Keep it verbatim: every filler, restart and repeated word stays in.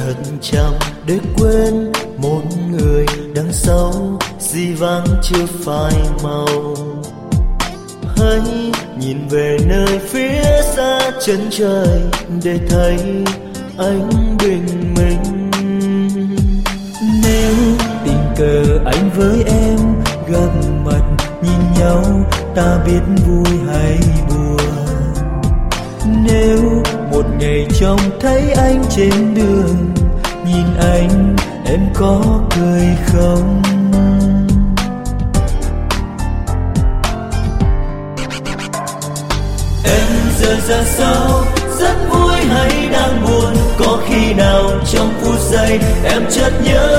thật chậm để quên một người đằng sau dĩ vãng chưa phai màu. Hãy nhìn về nơi phía xa chân trời để thấy anh bình minh. Nếu tình cờ anh với em gặp mặt nhìn nhau, ta biết vui hay buồn. Nếu một ngày trông thấy anh trên đường, nhìn anh em có cười không? Em giờ ra sao, rất vui hay đang buồn? Có khi nào trong phút giây em chợt nhớ